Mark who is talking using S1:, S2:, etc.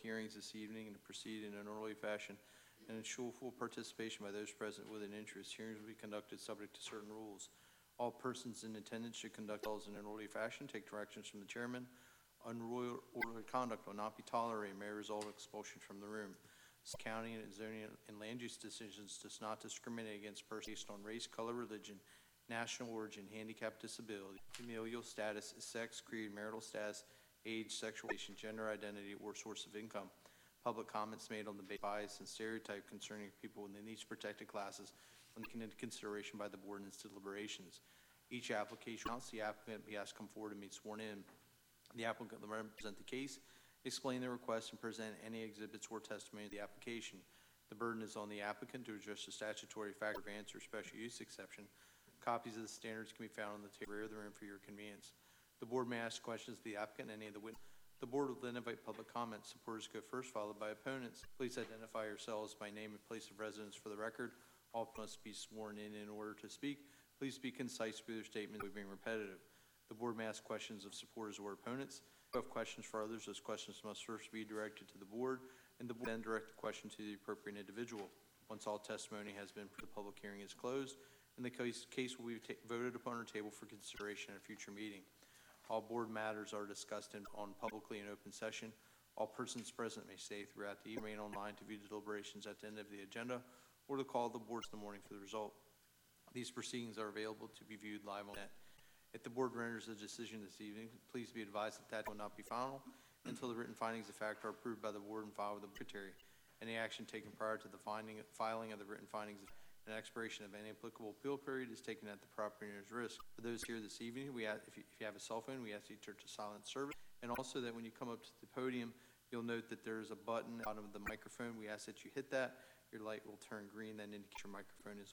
S1: hearings this evening and to proceed in an orderly fashion and ensure full participation by those present with an interest. Hearings will be conducted subject to certain rules. All persons in attendance should conduct themselves in an orderly fashion, take directions from the chairman. Unruly conduct will not be tolerated, may result in expulsion from the room. County and zoning and land use decisions does not discriminate against persons based on race, color, religion, national origin, handicap, disability, familial status, sex, creed, marital status, age, sexual orientation, gender identity, or source of income. Public comments made on the basis of bias and stereotype concerning people within each protected classes when taken into consideration by the board in its deliberations. Each application, once the applicant be asked to come forward and be sworn in, the applicant will represent the case, explain the request, and present any exhibits or testimony of the application. The burden is on the applicant to address the statutory factor of answer special use exception. Copies of the standards can be found on the table rear of the room for your convenience. The board may ask questions of the applicant and any of the witnesses. The board will then invite public comments. Supporters go first, followed by opponents. Please identify yourselves by name and place of residence for the record. All must be sworn in order to speak. Please be concise with your statement without being repetitive. The board may ask questions of supporters or opponents. If you have questions for others, those questions must first be directed to the board, and the board then direct the question to the appropriate individual. Once all testimony has been, the public hearing is closed, and the case will be voted upon or tabled for consideration at a future meeting. All board matters are discussed on publicly in open session. All persons present may stay throughout the evening, remain online to view the deliberations at the end of the agenda, or to call the board in the morning for the result. These proceedings are available to be viewed live on the net. If the board renders a decision this evening, please be advised that will not be final until the written findings of fact are approved by the board and filed with the secretary. Any action taken prior to the filing of the written findings and expiration of any applicable appeal period is taken at the property owner's risk. For those here this evening, if you have a cell phone, we ask you to turn to silent service, and also that when you come up to the podium, you'll note that there is a button out of the microphone. We ask that you hit that. Your light will turn green, then indicate your microphone is